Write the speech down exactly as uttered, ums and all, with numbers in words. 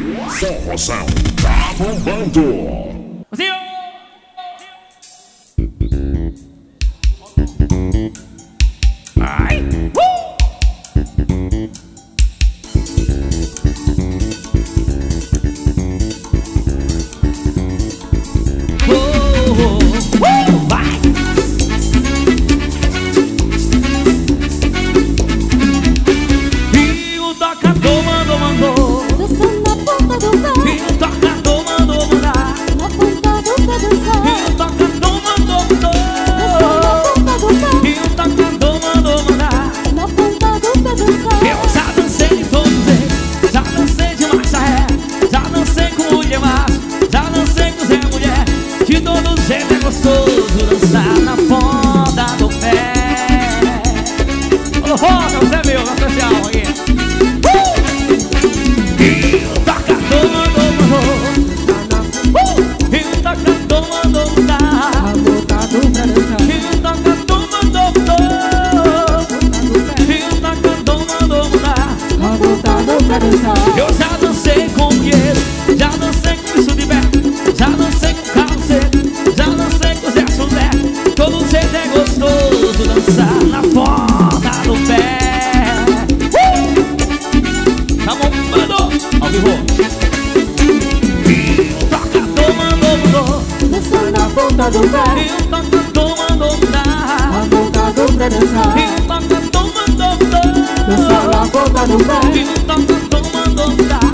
Forrozão tá bombando. Ai! Uh! Oh, oh, oh, vai! E o tocador mandou, mandou. Dançando na ponta do pé. E o tocador mandou, mandar. Na ponta do pé dançar. E o tocador mandou, mandou. Dançando na ponta do pé. E o tocador mandou, mandar. Na ponta do pé dançar. Eu já dancei de todos eles. Já dancei de marcha ré. Já dancei com mulher macho. Já dancei com Zé Mulher. De todo jeito é gostoso dançar na ponta do pé. Ô, Roca, você é meu, na especial aqui. Uh! E o tocador mandou, mandou. Uh! E o tocador mandou mudar. Na ponta do pé dançar. E o tocador mandou mudar. E o tocador mandou mudar. Na ponta do pé dançar. Eu já dancei com o Guerreiro, já dancei com o Bicho de Bé, já dancei com o Carlos Cedo, já dancei com o Zé Sudé. Todo jeito é gostoso dançar na ponta do pé. Uh! Tá bombando, ao vivo. E o tocador mandou, mandou. Dançando na ponta do pé. E o tocador mandou mudar. Na ponta do pé dançar. E o tocador mandou mudar. Dançando na ponta do pé. E o tocador mandou mudar.